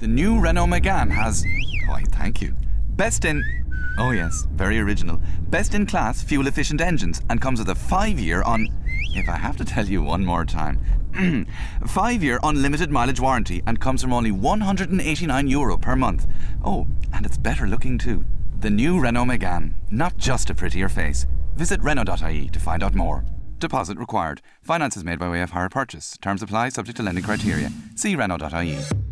The new Renault Megane has... Why, thank you. Best in... Oh yes, very original. Best in class fuel efficient engines and comes with a 5-year on... If I have to tell you one more time. 5-year unlimited mileage warranty and comes from only €189 per month. Oh, and it's better looking too. The new Renault Megane. Not just a prettier face. Visit Renault.ie to find out more. Deposit required. Finance is made by way of hire purchase. Terms apply subject to lending criteria. See Renault.ie.